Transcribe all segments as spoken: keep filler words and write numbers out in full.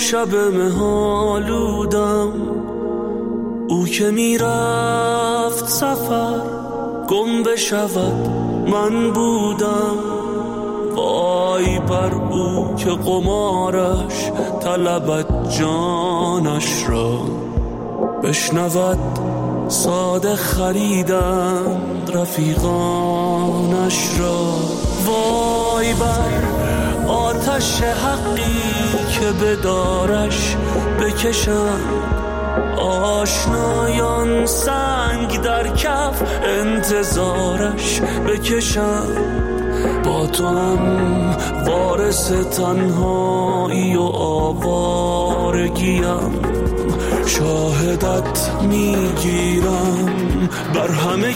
شب مهالودم، او که میرفت سفر گم بشود من بودم. وای بر او که قمارش طلبت جانش را، بشنود ساده خریدند رفیقانش را. وای بر آتش حقی که بدارش بکشند آشنایان، سنگ در کف انتظارش بکشند. با تو هم وارث تنهایی و آوارگیم، شاهدت میگیرم بر همه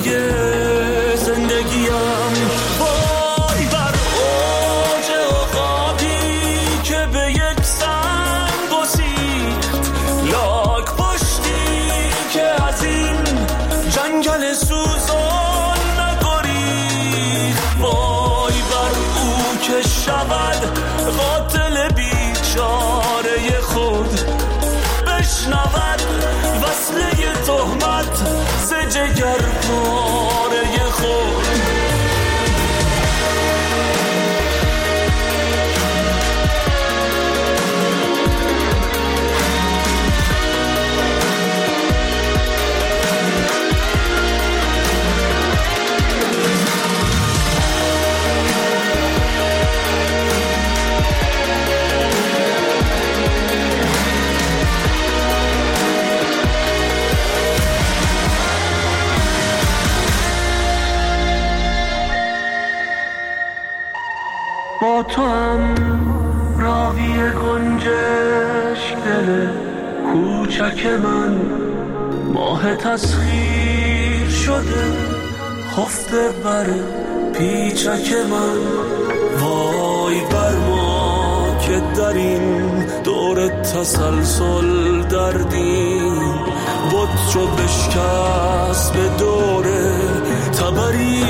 زندگیم. وای بر اوج عقابی که به یک سنگ گسیخت، لاک پشتی که از این جنگل سوزان نگریخت. وای بر او که شود قاتل بیچاره خود، بشنود وصله تهمت ز جگر پاره خود. با تو هم راوی گنجشک دل کوچک من، ماه تسخیر شده خفته بر پیچک من. وای بر ما که در این دور تسلسل دردیم، بود چو بشکست به دور تبری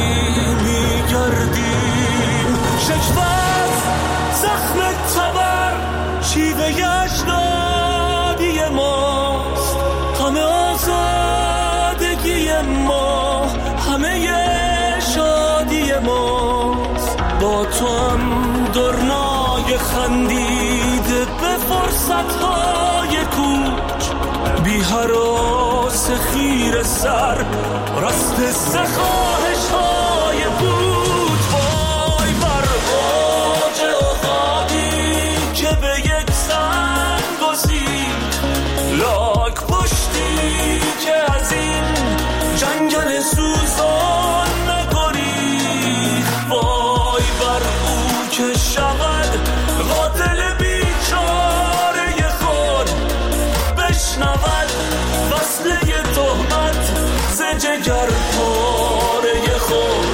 میگردیم. شکوت زخم تبر شیوه اجدادی ماست، همه آزادگی ما، همه شادی ماست. با تو هم درنای خندیده به فرصتهای کوچ، بی هراس خیر سر رست سخواهش های بود. وای بر اوج عقابی که به یک سنگ گسیخت، لاک پشتی که از این جنگل سوزان نگریخت. وای بر او که شود قاتل بیچاره خود، بشنود وصله تهمت ز جگر پاره خود.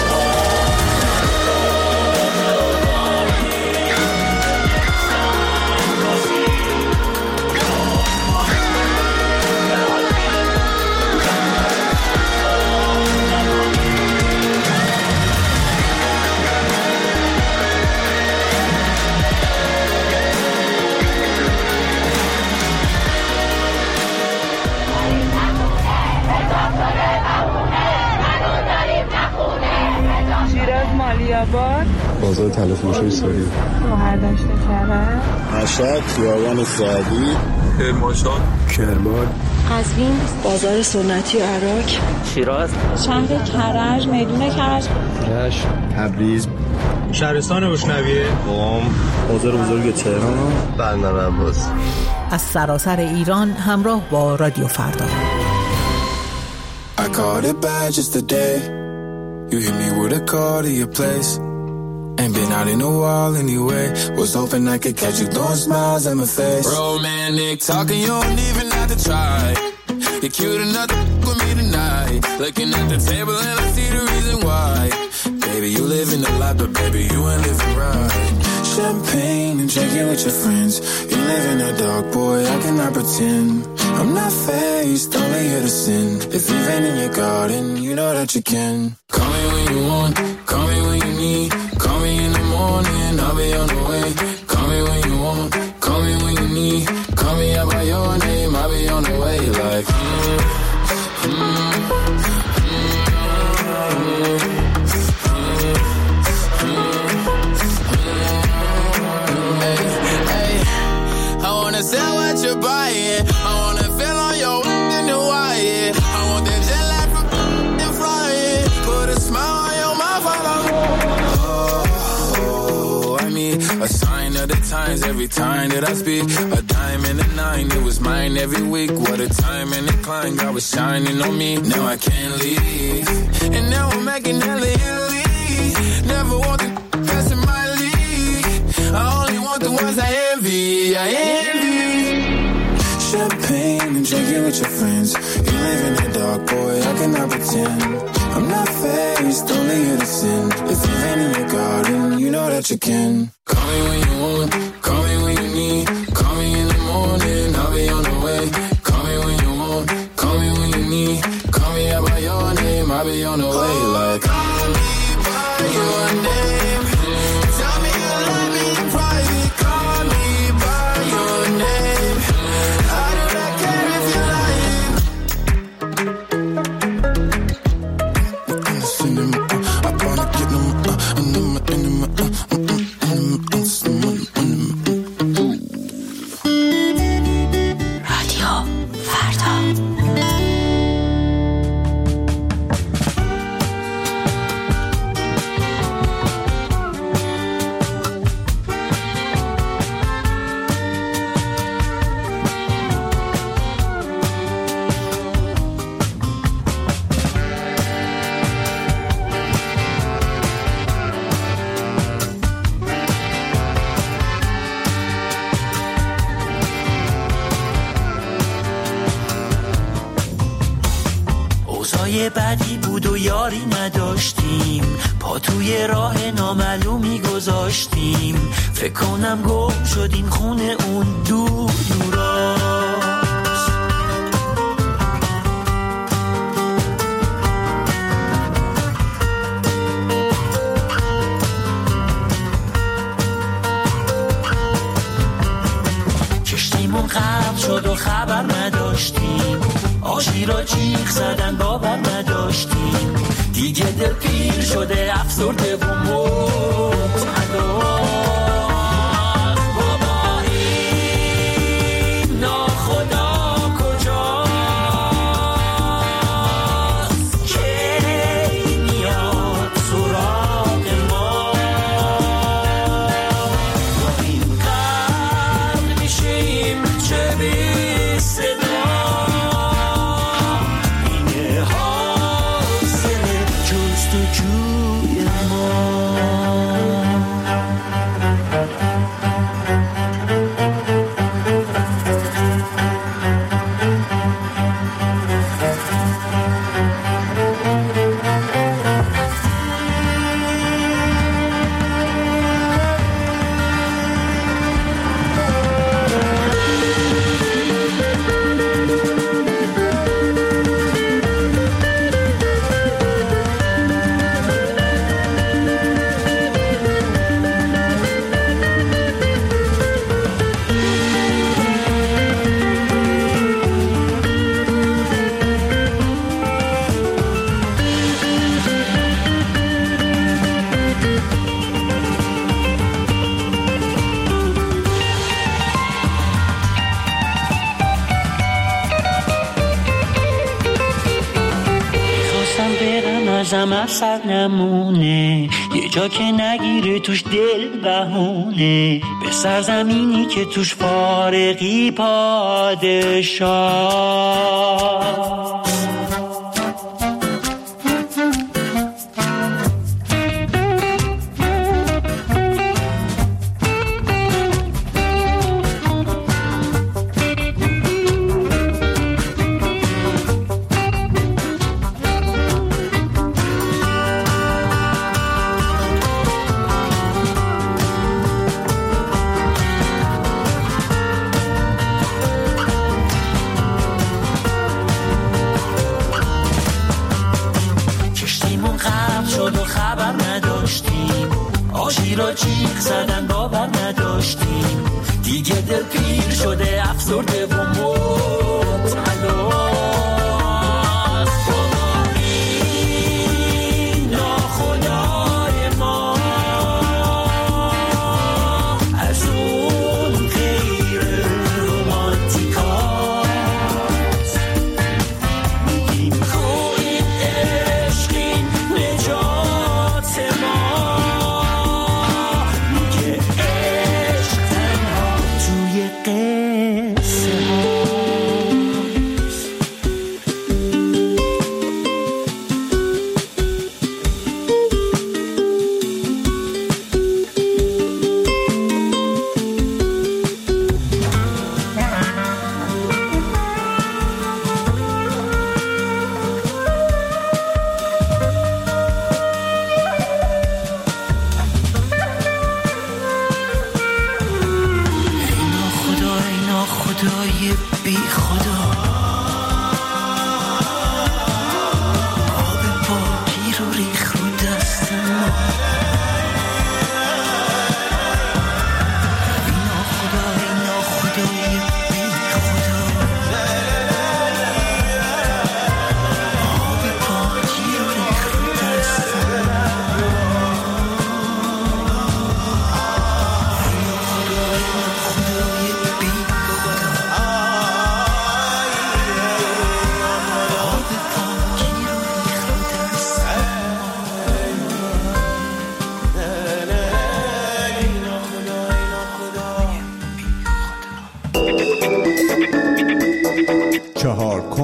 مالیاباد، بازار تله فروشی سوری، مهردشت کرد، مشهد، خیابان سعدی، کرمانشاه، کرمان، قزوین، بازار سنتی عراق، شیراز، شهر کرج، میدون کرج، رشت، تبریز، شهرستان بوشنویه، قم، بازار بزرگ تهران، بندر عباس. از سراسر ایران همراه با رادیو فردا. I caught it bad just today. You hit me with a call to your place. Ain't been out in a while anyway. Was hoping I could catch you throwing smiles at my face. Romantic talking, you don't even have to try. You're cute enough to f*** with me tonight. Looking at the table and I see the reason why. Baby, you living the life, but baby, you ain't living right. Champagne and drinking with your friends. You live in the dark, boy, I cannot pretend. I'm not faced, only here to sin. If you've been in your garden, you know that you can. Call me when you want, call me when you need. Call me in the morning, I'll be on the way. Call me when you want, call me when you need. of the times, every time that I speak, a dime and a nine, it was mine every week. What a time and a climb, God was shining on me. Now I can't leave, and now I'm making hella Italy. Never want the passing my league. I only want the ones I envy. I envy. Champagne and drinking with your friends. You live in the dark, boy, I cannot pretend. I'm not faced, only innocent. If you've been in your garden, you know that you can. Call me when you want, call me when you need. Call me in the morning, I'll be on the way. Call me when you want, call me when you need. Call me out by your name, I'll be on the way. Like, call me by your name. Tell me you love me in private. Call me by your name. I do not care if you're lying. I wanna get them, uh, and them, and them, uh, and them, and them, and them. رادیو فردا. اوضاع بدی بود و یاری نداشتیم، پا توی راه نامعلومی گذاشتیم. فکر کنم گم شدیم خونه اون دور دوراست. کشتیمون غرق شد و خبر نداشتیم، آشی را جیغ زدن باور نداشتیم. دیگه دل پیر شده افسرده و مبتلا. بابا این ناخدا کجاست که میاد سراغ ما؟ با این قرد میشیم چه بی صدا. ازم اثر نمونه، یه جا که نگیره توش دل بهونه، به سرزمینی که توش فارغی پادشاه. آشی را جیغ زدن باور نداشتیم، دیگه دل پیر شده افسرده و مبتلا. عشق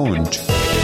گنج.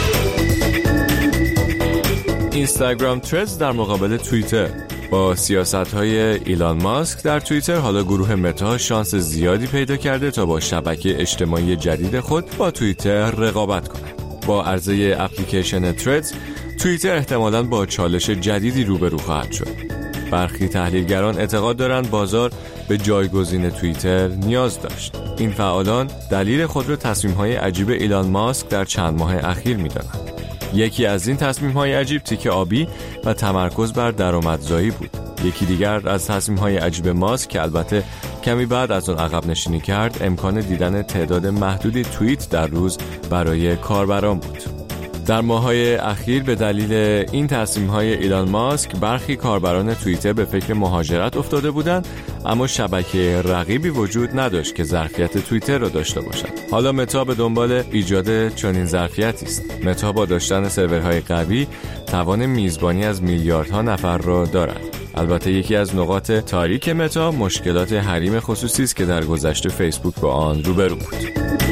اینستاگرام ترز در مقابل توییتر. با سیاست‌های ایلان ماسک در توییتر، حالا گروه متا شانس زیادی پیدا کرده تا با شبکه اجتماعی جدید خود با توییتر رقابت کنه. با عرضه اپلیکیشن ترز، توییتر احتمالاً با چالش جدیدی روبرو خواهد شد. برخی تحلیلگران اعتقاد دارند بازار به جایگزین توییتر نیاز داشت. این فعالان دلیل خود را تصمیم‌های عجیب ایلان ماسک در چند ماه اخیر می‌دانند. یکی از این تصمیم‌های عجیب تیک آبی و تمرکز بر درآمدزایی بود. یکی دیگر از تصمیم‌های عجیب ماسک که البته کمی بعد از اون عقب نشینی کرد، امکان دیدن تعداد محدودی توییت در روز برای کاربران بود. در ماه‌های اخیر به دلیل این تصمیم‌های ایلان ماسک برخی کاربران توییتر به فکر مهاجرت افتاده بودند، اما شبکه رقیبی وجود نداشت که ظرفیت توییتر را داشته باشد. حالا متا به دنبال ایجاد چنین ظرفیتی است. متا با داشتن سرورهای قوی توان میزبانی از میلیاردها نفر را دارد. البته یکی از نقاط تاریک متا مشکلات حریم خصوصی است که در گذشته فیسبوک با آن روبرو بود.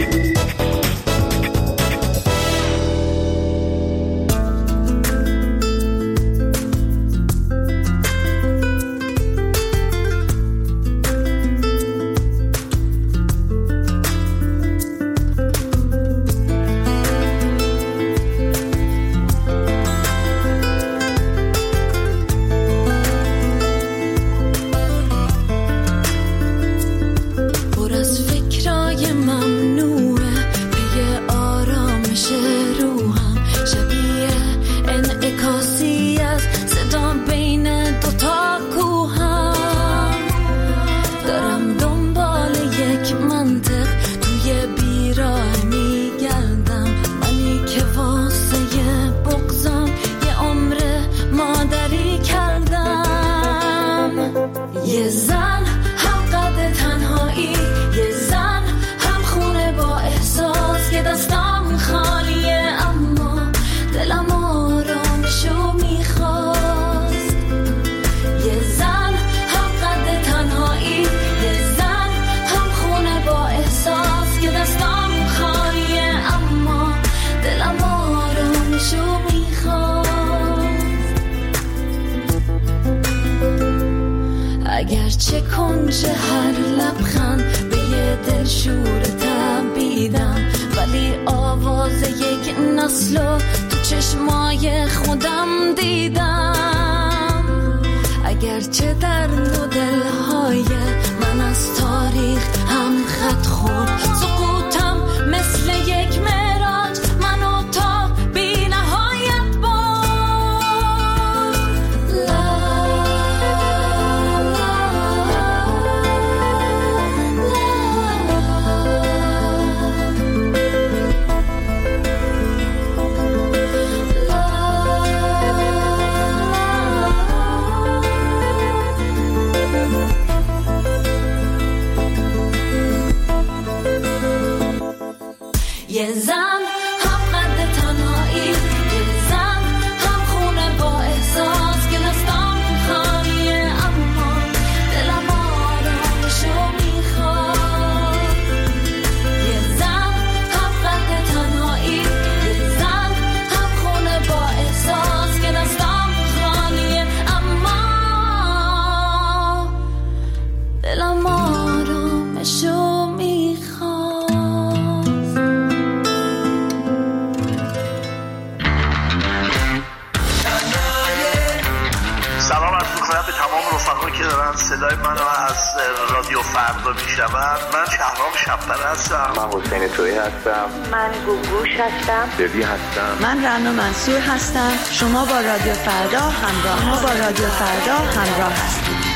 اگرچه کنج هر لبخند به یه دلشور تبیدم، ولی آواز یک نسلو تو چشمای خودم دیدم. اگرچه در نودلهای من از تاریخ هم خط خورد، سقوطم مثل یک معراج منو تا بی نهایت یه زن هم قد تنهایی، یه زن هم خونه با احساس که دستام خالیه، اما دلم آرامشو میخواد. یه زن هم قد تنهایی، یه زن هم خونه با احساس که دستام خالیه، اما دلم آرامشو میخواد. سلام عرض می‌کنم به تمام رفقایی که دارن صدای منو از رادیو فردا میشنون. من شهرام شب‌پره هستم. من حسین تویی هستم. من گوگوش هستم. ببی هستم. من رنا منصور هستم. شما با رادیو فردا همراه ما با رادیو فردا همراه هستید.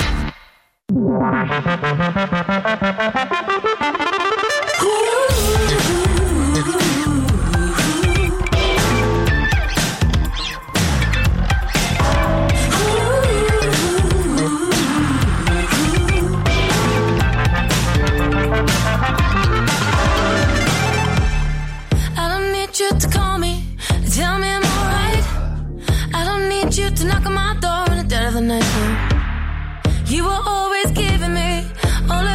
To knock on my door in the dead of the night. You were always giving me all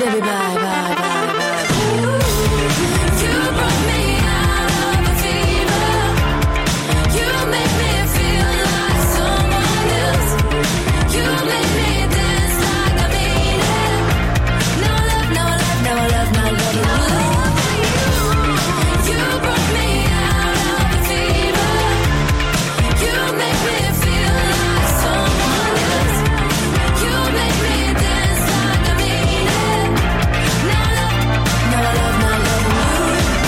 baby, bye, bye, bye, bye. You brought me out of a fever. You make me feel like someone else. You make me dance like I mean it. No love, no love, no love, no love, no love for you. You brought me out of a fever. You make me feel like someone else. You make me dance like I mean it. No love, no love, no love for you.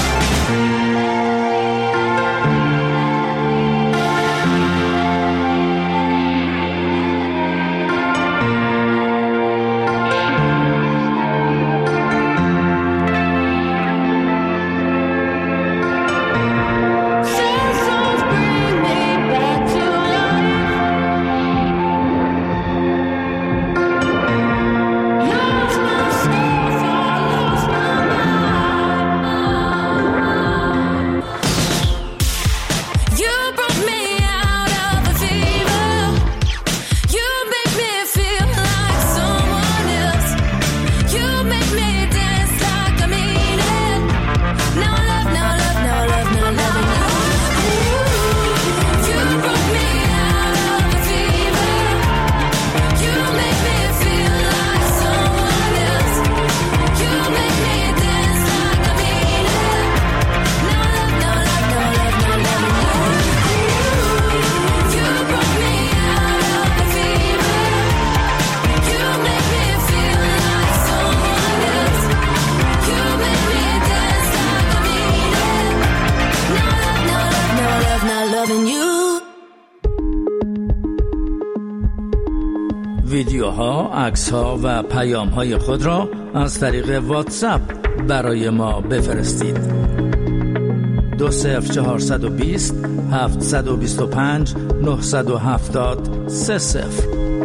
Sensations bring me back to life. Lost myself, I lost my mind. You brought me out of a fever. You make me feel like someone else. You make me dance like I mean it. No love, no love, no love, no love for you. You brought me out of a fever. You make me feel like someone else. You make me dance like I mean it. No love, no love, no love, no love for you. You brought me out of a fever. You make me feel like someone else. You make me dance like I mean it. No love, no love, no love, not loving you. ویدیوها، عکس‌ها و پیام‌های خود را از طریق واتساپ برای ما بفرستید. دو صفر چهارصد و بیست هفتصد و بیست و پنج نهصد و هفتاد سه صفر.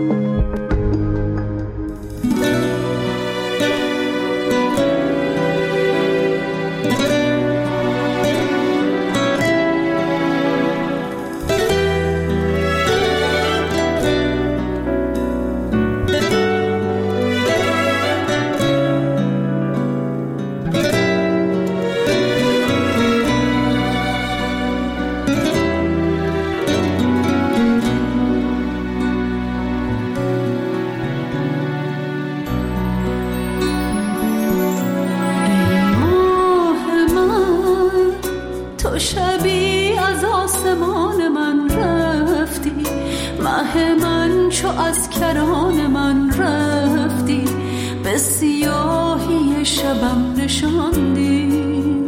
تو شبی از آسمان من رفتی، مه من چو از کران من رفتی، به سیاهی شبم نشاندی.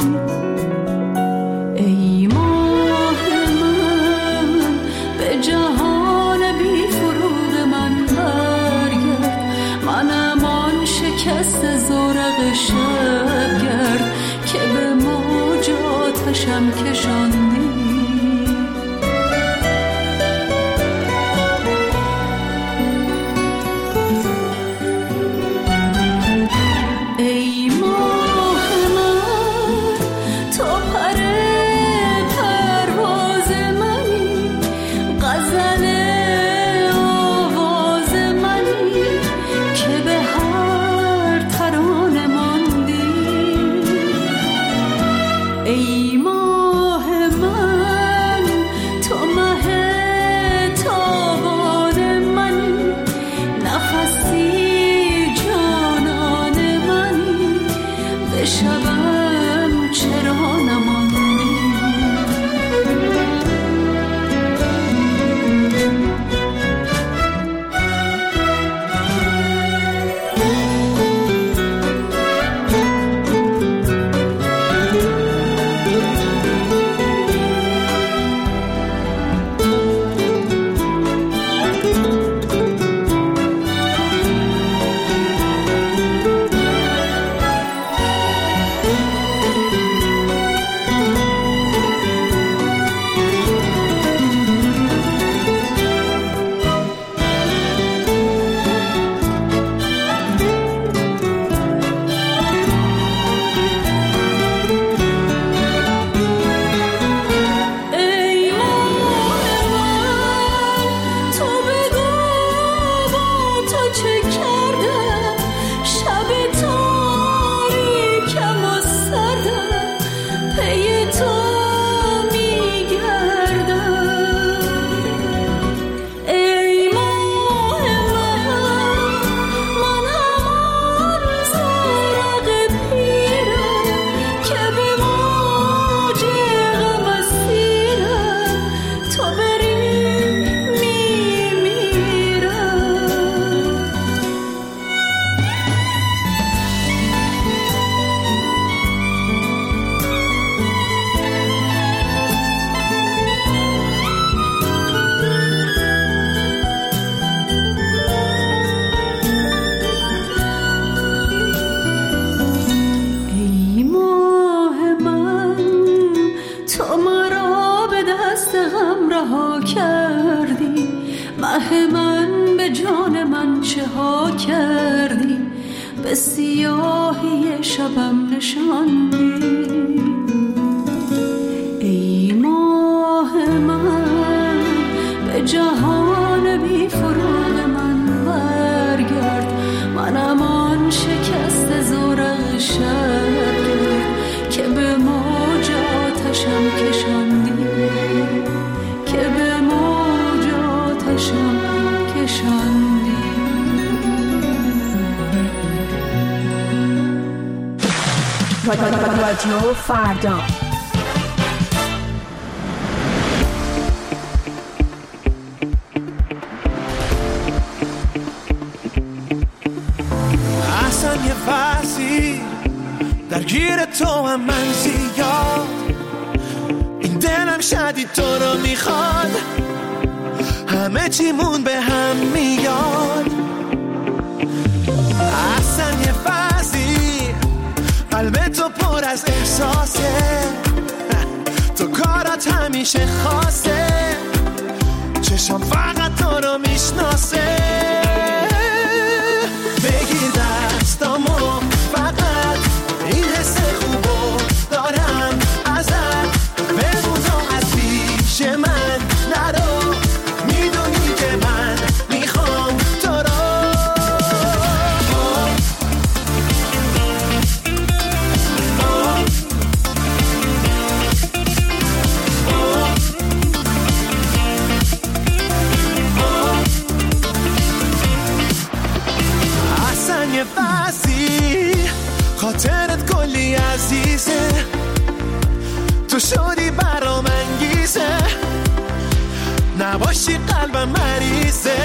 ای ماه من به جهان بی فروغ من برگرد، منم آن شکست زرق شبگرد که به موج آتشم کشاندی. ای ماه من تو پر پرواز منی، غزل آواز منی که به هر ترانه ماندی. ای ماه من تو مه تابان منی، نفسی جانان منی، به شبم چرا نماندی. سیاهی شبم نشاندی. ای ماه من به جهان بی فروغ من برگرد، منم آن شکست زورق شبگرد که به موج آتشم کشاندی، که به موج آتشم کشاندی. رادیو فردا. احسن یه فصلی درگیر تو هم من زیاد، این دلم شدید تو رو میخواد، همه چیمون به هم میاد. احسن یه فصلی قلب تو پر از احساسه، تو کارات همیشه خاصه، چشم فقط تو رو میشناسه. بگیر دستامو فقط این حس خوبو دارم ازت، بمون و از پیش من نرو، میدونی که من میخوام تو رو. احسن یه فصلی خاطرت کلی عزیزه، تو شدی برام انگیزه، نباشی قلبم مریضه.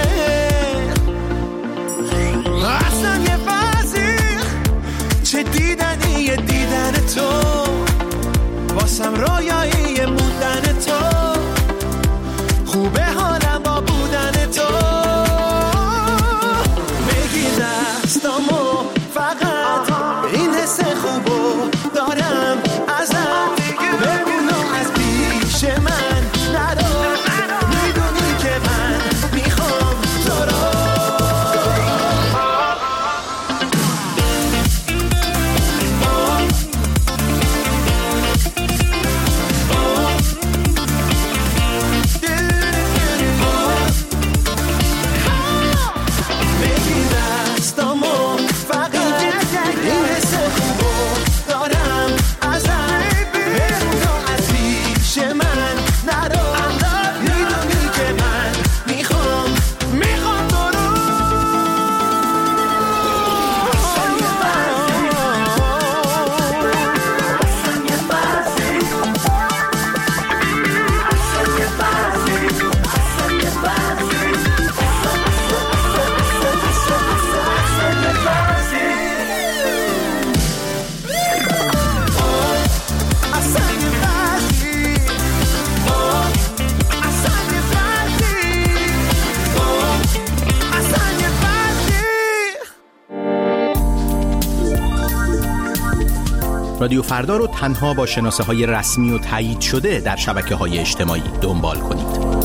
اصلا یه فصلی چه دیدنیه دیدن تو، واسم رویایی موندن تو، خوبه حالم با بودن تو. بگیر دستامو فقط این حس خوبو دارم ازت، بمون و از پیش من نرو، میدونی که من میخوام تو رو. بگیر دستامو فقط این حس خوبو دارم ازت، بمون و از پیش من نرو، میدونی که من میخوام میخوام تو رو. رادیو فردا رو تنها با شناسه های رسمی و تایید شده در شبکه های اجتماعی دنبال کنید.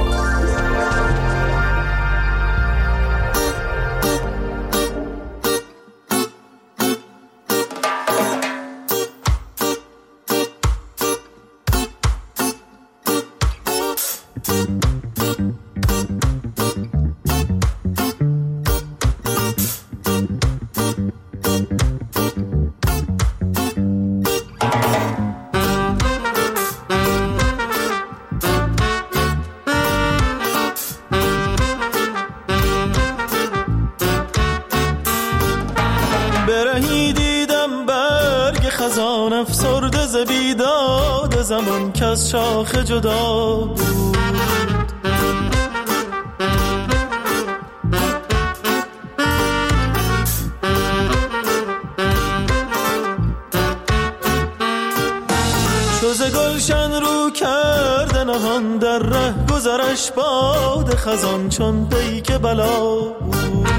برهی دیدم برگ خزان افسرده ز بیداد زمان که از شاخ جدا بود. چوز گلشن رو کرده نهان در ره گذرش باد خزان چون پیک بلا بود.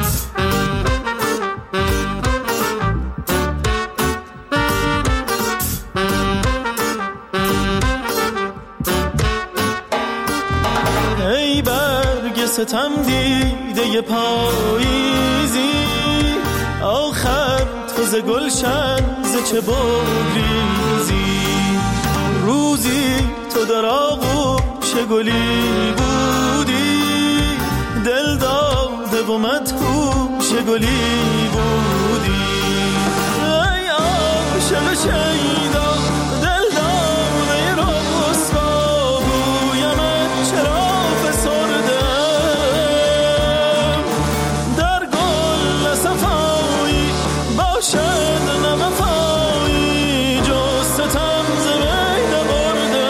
ای برگ ستم دیده پاییزی، آخر تو ز گلشن ز چه بگریزی؟ روزی تو در آغوش گلی بودی، دل داده و مدهوش گلی بودی. ای عاشق شیدا دل داده رسوا، گویمت چرا فسرده در گل صفایی باشد نوفایی، جز ستم ز بین برده.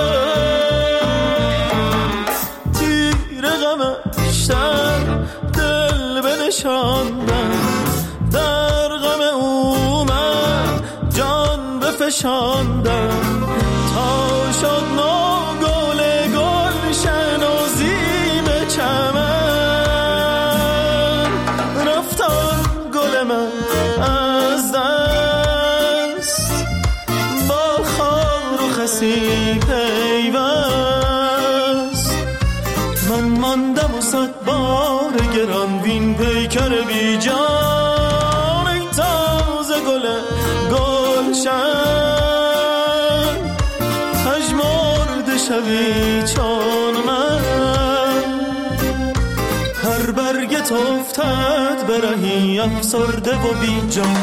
تیر غمش در دل بنشاندم، در غم او من جان بفشاندم، تا شد نو گل گلشن و زیب چمن. رفتان گل من از دست، با خار و خسی پیوست. من ماندم و صد بار گران وین پیکر بی جان. ای تازه گل گلشن پژمرده شوی چون من، هر برگت افتد برهی افسرده و بی جان.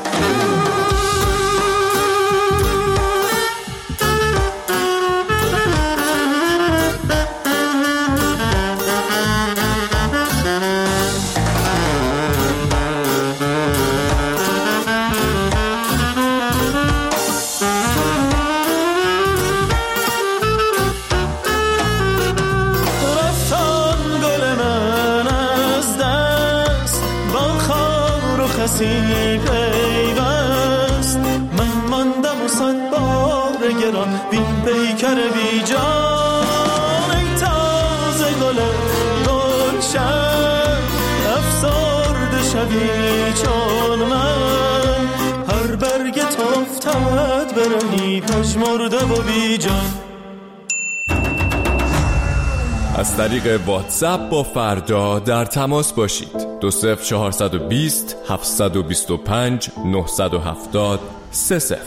پیوست من ماندم و صد بار گران بین پیکر بی جان. ای تازه گل گلشن افسرده شوی چون من، هر برگت افتد برهی پژمرده و بی جان. از طریق واتساپ با فردا در تماس باشید. دو صفر چهارصد و بیست هفتصد و بیست و پنج نهصد و هفتاد سه صفر.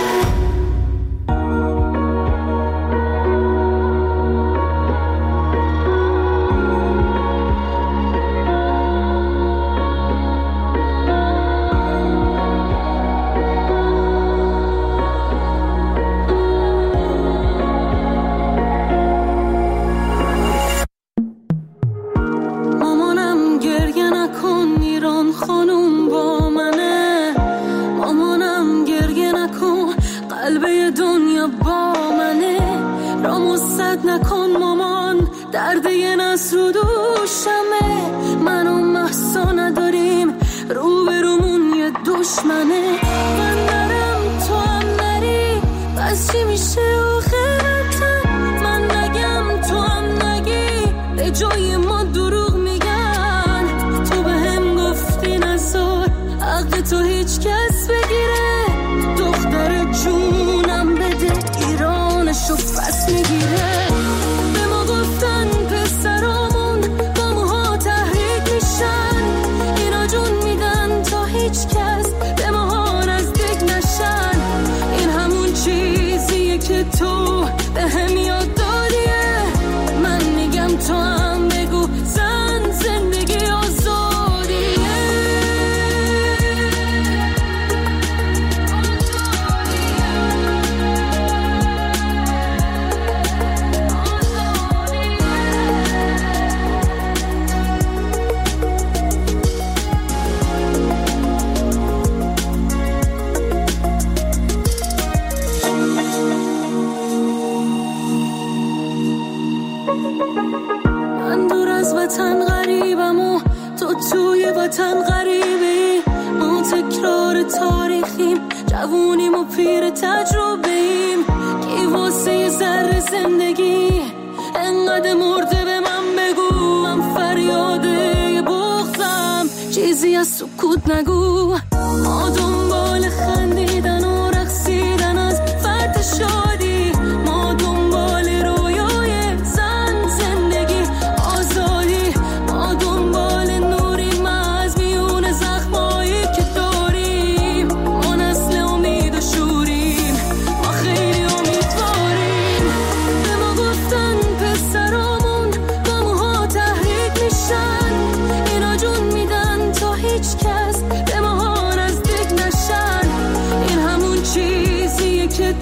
سکوت نگو، ما دنبال خندیدن و رقصیدن از فرد شادی، ما دنبال رویای زن زندگی آزادی، ما دنبال نوری از میون زخمایی که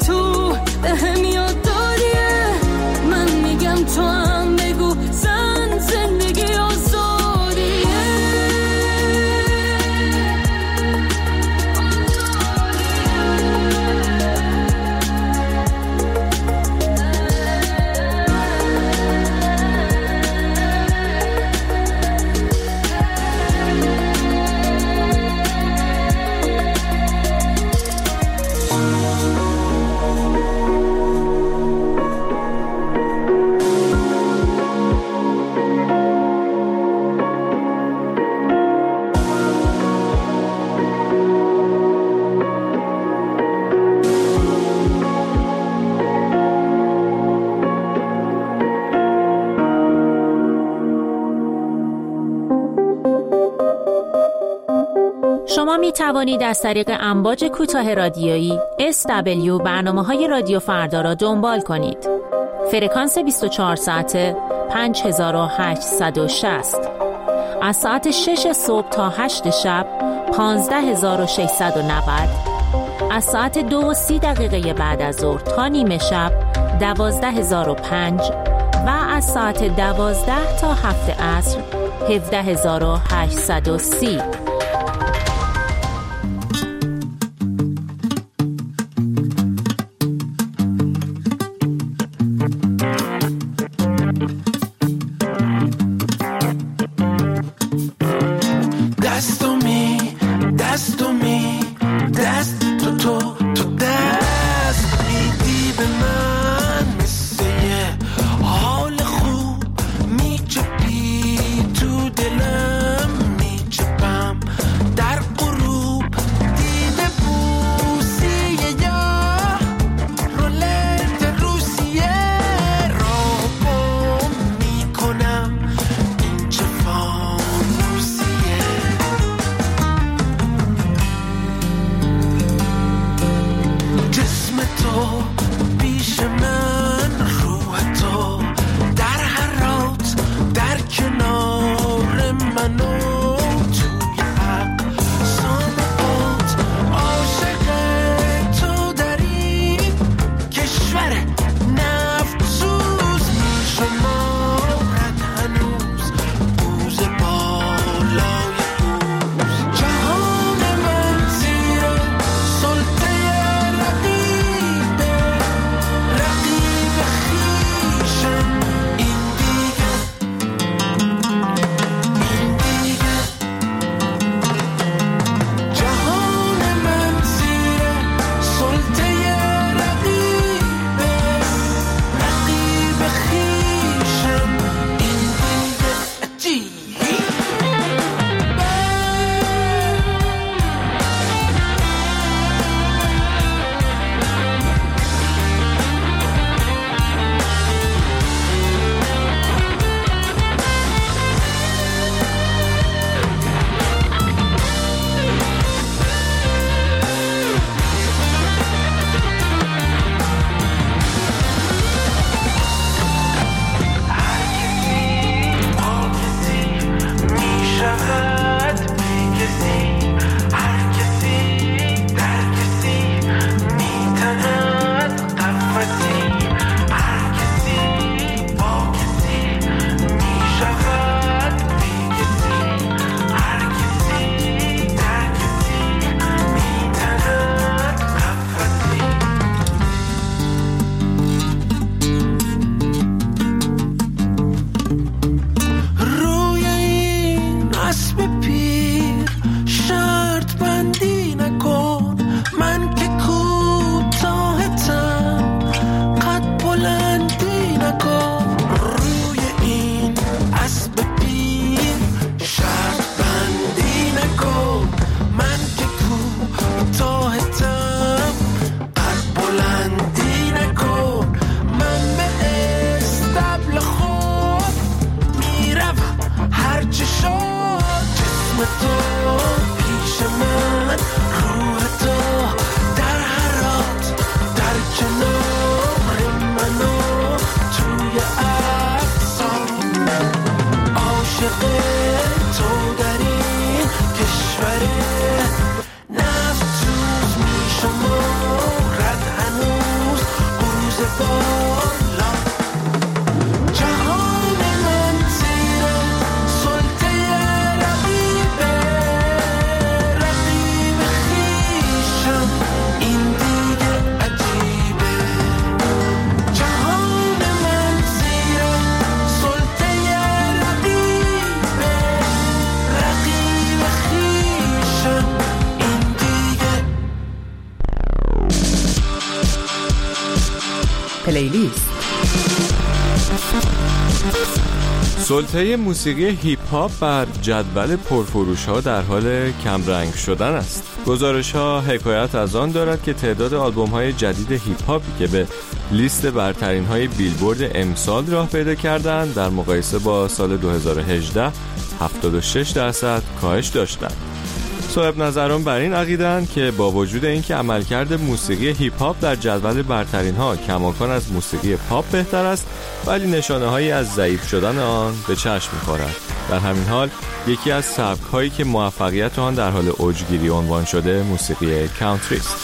تو به هم یاد داریه، من میگم تو هم بگو زن زندگی آزادیه. شما می توانید از طریق امواج کوتاه رادیویی اس دبلیو برنامه‌های رادیو فردا را دنبال کنید. فرکانس بیست و چهار ساعته پنج هزار و هشتصد و شصت، از ساعت شش صبح تا هشت شب پانزده هزار و ششصد و نود، از ساعت دو و سی دقیقه بعد از ظهر تا نیمه شب دوازده هزار و پنج و از ساعت دوازده تا هفت عصر هفده هزار و هشتصد و سی. تو دلم میچپم پلیلیست. سلطه موسیقی هیپ هاپ بر جدول پرفروش ها در حال کمرنگ شدن است. گزارش ها حکایت از آن دارد که تعداد آلبوم های جدید هیپ هاپی که به لیست برترین های بیلبورد امسال راه پیدا کردند در مقایسه با سال دو هزار و هجده هفتاد و شش درصد کاهش داشتند. صاحب نظران بر این عقیده‌اند که با وجود اینکه عملکرد موسیقی هیپ هاپ در جدول برترین ها کماکان از موسیقی پاپ بهتر است، ولی نشانه‌هایی از ضعیف شدن آن به چشم می‌خورد. در همین حال یکی از سبک‌هایی که موفقیت آن در حال اوجگیری عنوان شده موسیقی کانتری است.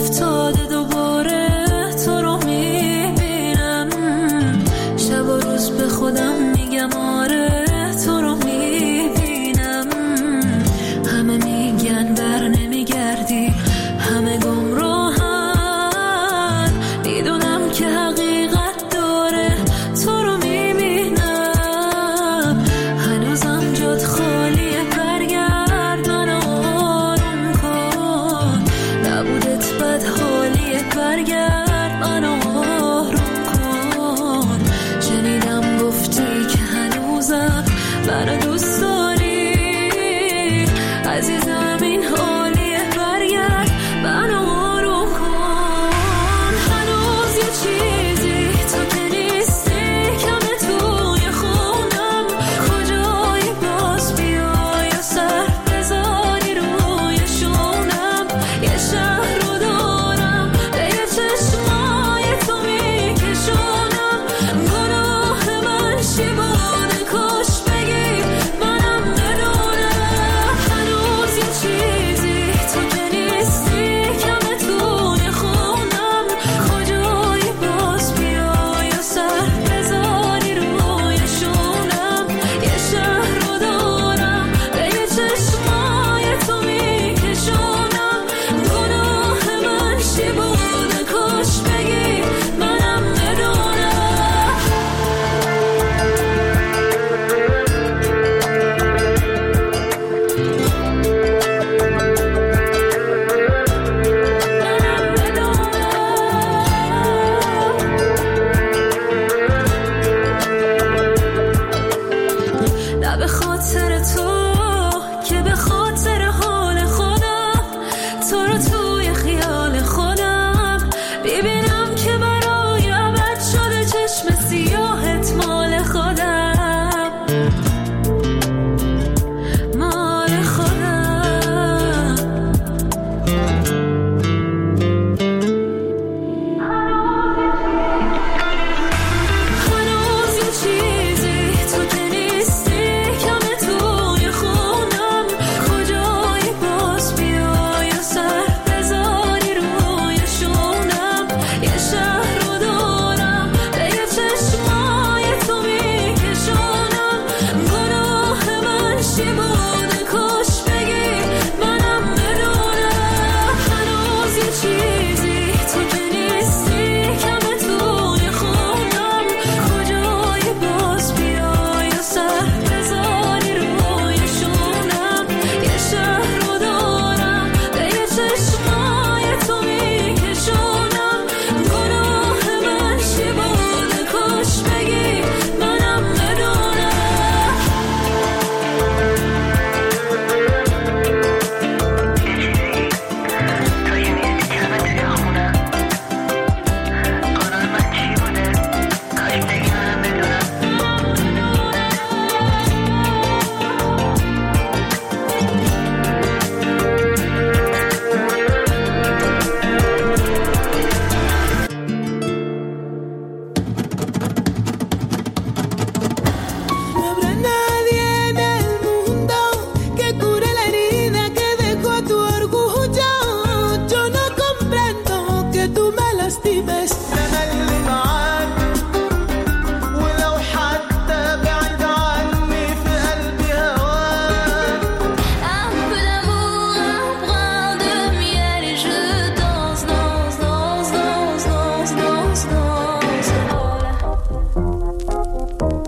شب و روز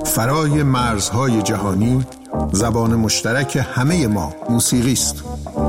فرای مرزهای جهانی، زبان مشترک همه ما موسیقی است.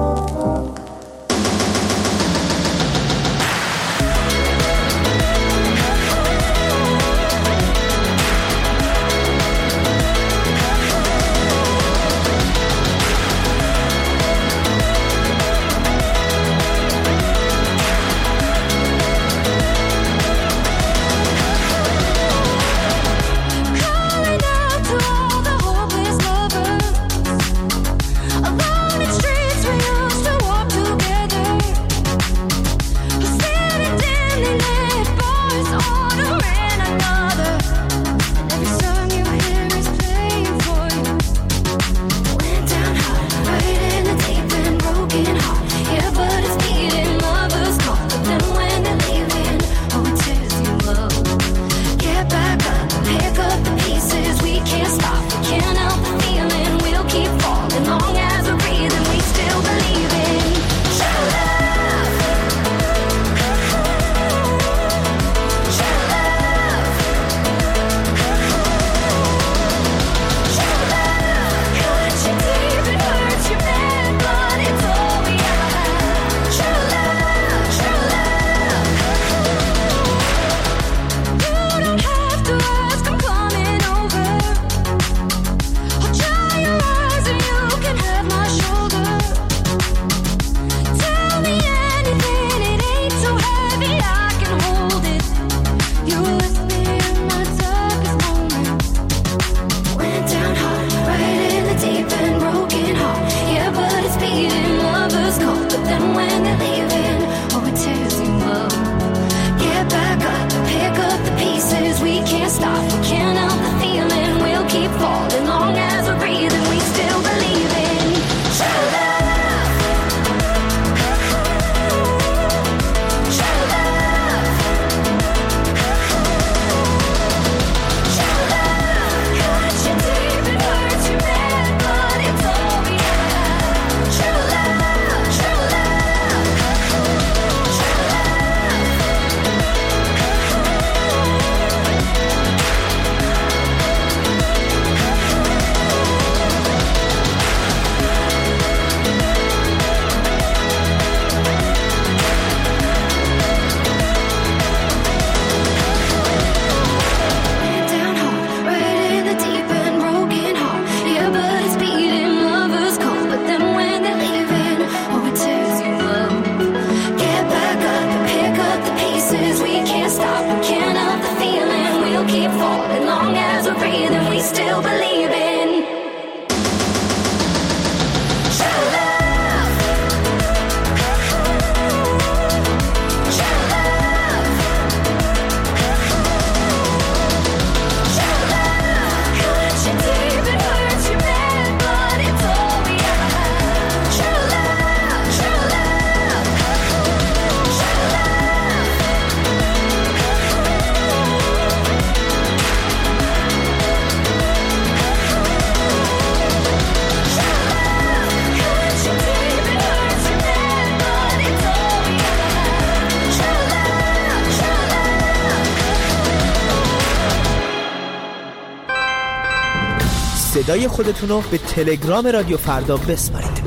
صدای خودتون رو به تلگرام رادیو فردا بسپارید.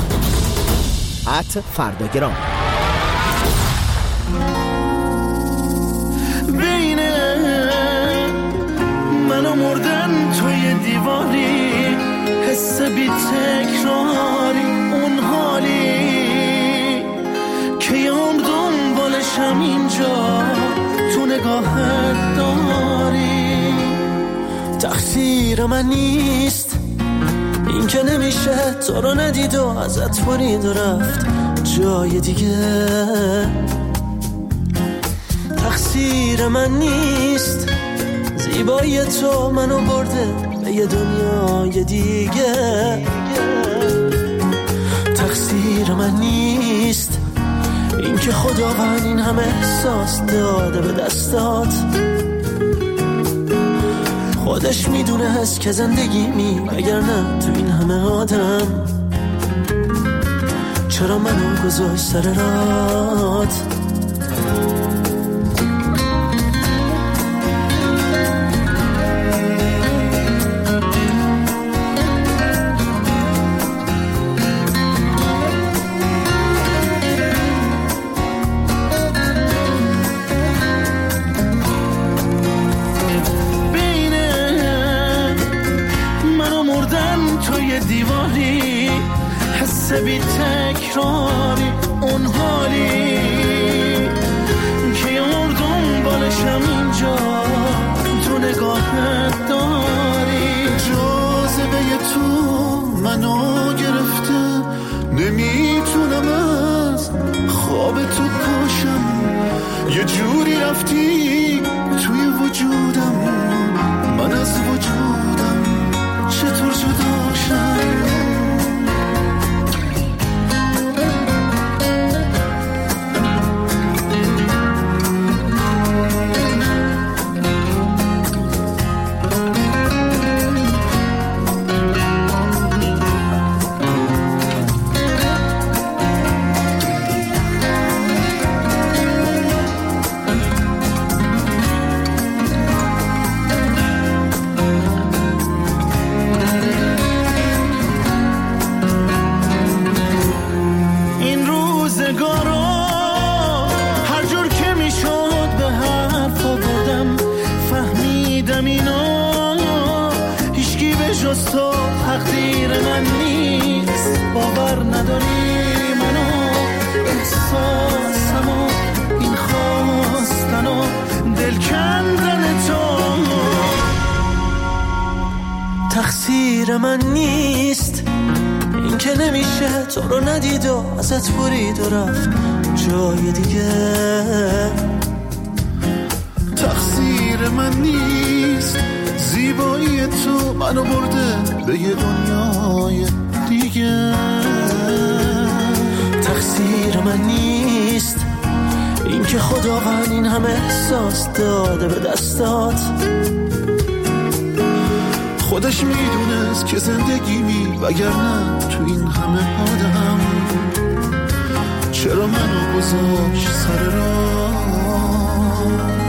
ات فرداگرام. بین من و مردن توی دیواری، حس بی تکراری، اون حالی که یام دنبالشم اینجا تو نگاهت داری. تقصیر من نیست این که نمیشه تو رو ندید و ازت برید و رفت جای دیگه. تقصیر من نیست زیبایی تو منو برده به یه دنیای دیگه. تقصیر من نیست این که خداوند این همه احساس داده به دستات. خودش میدونه هست که زندگی می اگر نه تو این همه آدم چرا منو گذاشت سر رات. های دیواری، حس بی تکراری، اون حالی که یار دنبالشم اینجا تو نگاهت داری. جاذبه تو منو گرفته، نمیتونم از خواب تو پاشم، یه جوری رفتی توی وجودم، من از وجودم چطور جدا شم. تقدیر من نیست، باور نداری منو، احساسمو، این خواستنو، دل کندن تو تقصیر من نیست. این که نمیشه تو رو ندید و ازت برید و رفت جای دیگه. تقصیر من نیست، زیبایی تو منو برده به یه دنیای دیگه. تقصیر من نیست این که خداوند این همه احساس داده به دستات. خودش میدونست که زندگیمی وگرنه تو این همه آدم چرا منو گذاشت سر راه.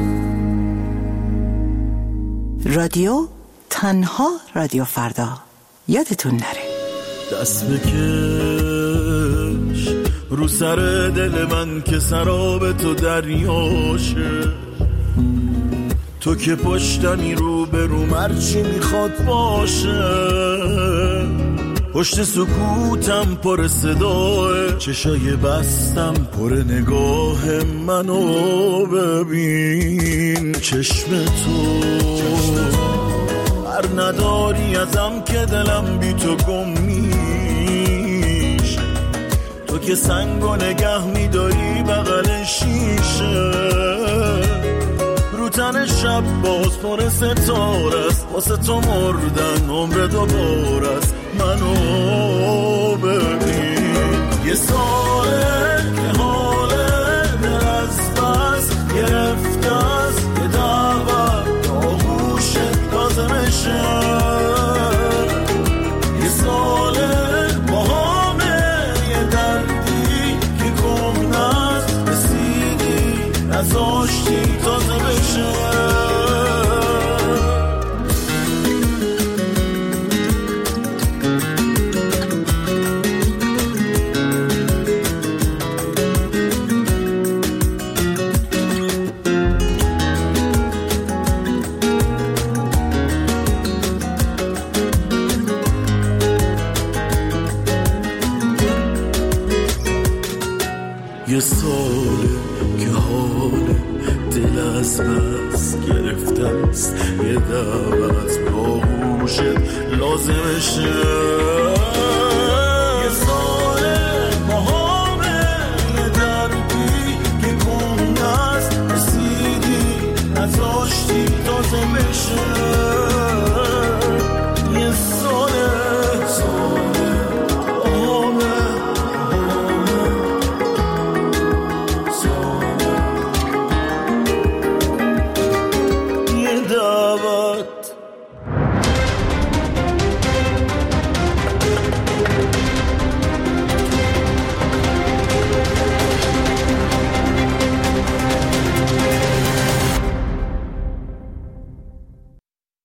رادیو تنها رادیو فردا، یادتون نره. دست بکش رو سر دل من که سراب تو دریاشه، تو که پشتمی رو به رو مرچی میخواد باشه. پشت سکوتم پر صداه، چشای بستم پر نگاه منو ببین. چشم تو هر نداری ازم که دلم بی تو گم میشه. تو که سنگو نگه میداری بغل شیشه، رو تن شب باز پر ستاره است. واسه تو مردن عمر دوباره است. منو ببین یه ساله که حاله دل از بس گرفته است. یه دعوت آغوشت لازمشه، یه ساله با همه یه دردی که گم نست رسیدی نزاشتی تازه بشه. یه ساله که حال دل از بس گرفته است. یه دعوت با گوشت لازمشه.